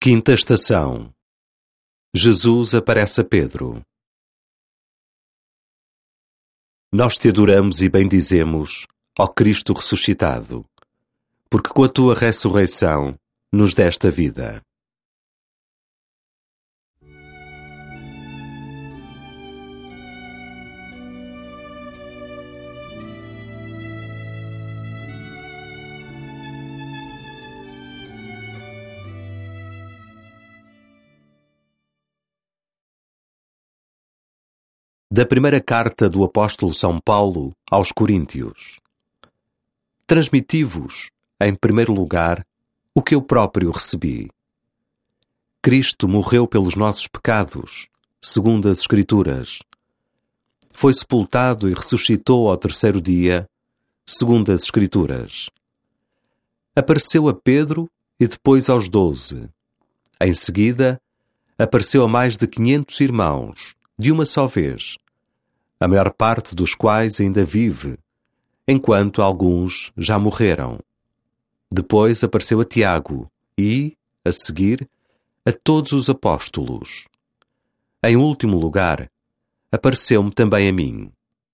Quinta estação. Jesus aparece a Pedro. Nós te adoramos e bendizemos, ó Cristo ressuscitado, porque com a tua ressurreição nos deste a vida. Da primeira carta do apóstolo São Paulo aos Coríntios. Transmiti-vos, em primeiro lugar, o que eu próprio recebi. Cristo morreu pelos nossos pecados, segundo as Escrituras. Foi sepultado e ressuscitou ao terceiro dia, segundo as Escrituras. Apareceu a Pedro e depois aos 12. Em seguida, apareceu a mais de 500 irmãos, de uma só vez, a maior parte dos quais ainda vive, enquanto alguns já morreram. Depois apareceu a Tiago e, a seguir, a todos os apóstolos. Em último lugar, apareceu-me também a mim.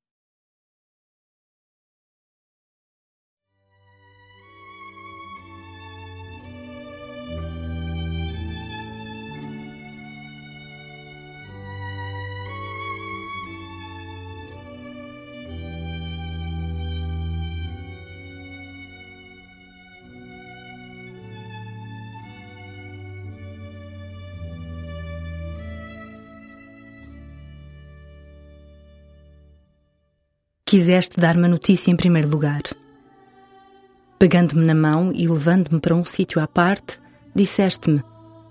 Quiseste dar-me a notícia em primeiro lugar. Pegando-me na mão e levando-me para um sítio à parte, disseste-me: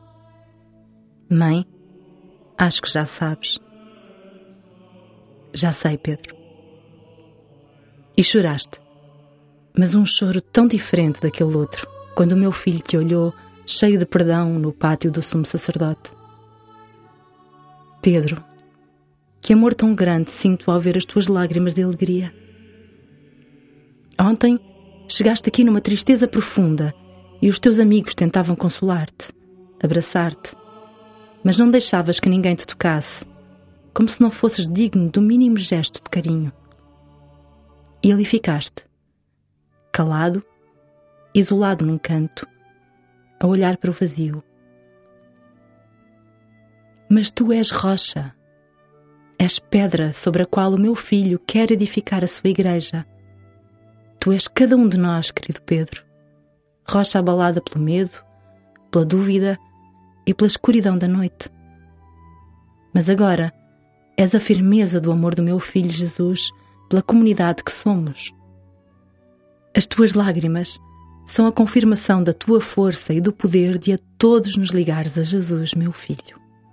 Mãe, acho que já sabes. Já sei, Pedro. E choraste, mas um choro tão diferente daquele outro, quando o meu filho te olhou, cheio de perdão, no pátio do sumo sacerdote. Pedro, que amor tão grande sinto ao ver as tuas lágrimas de alegria. Ontem chegaste aqui numa tristeza profunda e os teus amigos tentavam consolar-te, abraçar-te, mas não deixavas que ninguém te tocasse, como se não fosses digno do mínimo gesto de carinho. E ali ficaste, calado, isolado num canto, a olhar para o vazio. Mas tu és rocha. És pedra sobre a qual o meu filho quer edificar a sua igreja. Tu és cada um de nós, querido Pedro. Rocha abalada pelo medo, pela dúvida e pela escuridão da noite. Mas agora és a firmeza do amor do meu filho Jesus pela comunidade que somos. As tuas lágrimas são a confirmação da tua força e do poder de a todos nos ligares a Jesus, meu filho.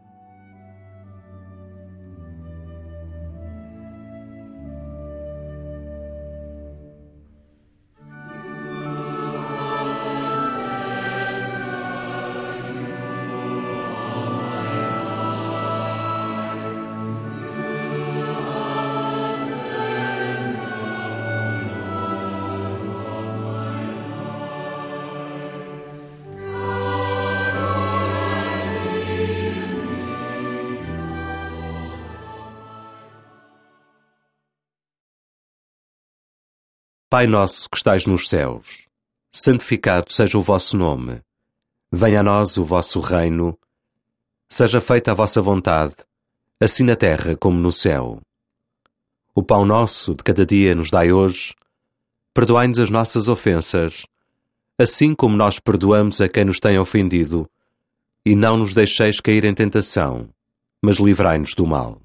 Pai nosso que estais nos céus, santificado seja o vosso nome. Venha a nós o vosso reino. Seja feita a vossa vontade, assim na terra como no céu. O pão nosso de cada dia nos dai hoje. Perdoai-nos as nossas ofensas, assim como nós perdoamos a quem nos tem ofendido. E não nos deixeis cair em tentação, mas livrai-nos do mal.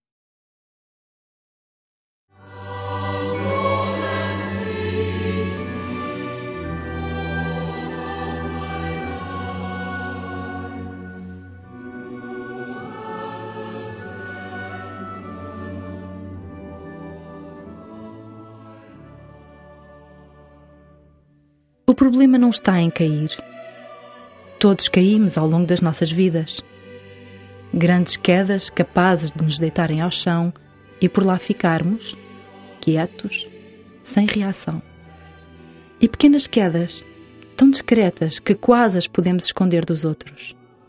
O problema não está em cair. Todos caímos ao longo das nossas vidas. Grandes quedas capazes de nos deitarem ao chão e por lá ficarmos, quietos, sem reação. E pequenas quedas, tão discretas que quase as podemos esconder dos outros.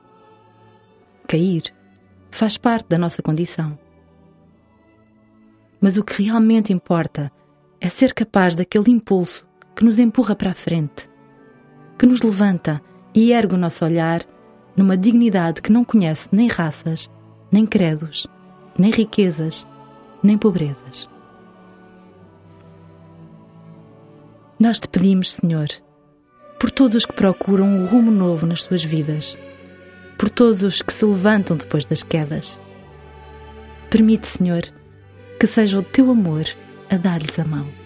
cair, faz parte da nossa condição. Mas o que realmente importa é ser capaz daquele impulso que nos empurra para a frente, que nos levanta e ergue o nosso olhar numa dignidade que não conhece nem raças, nem credos, nem riquezas, nem pobrezas. Nós te pedimos, Senhor, por todos os que procuram um rumo novo nas suas vidas, por todos os que se levantam depois das quedas. Permite, Senhor, que seja o teu amor a dar-lhes a mão.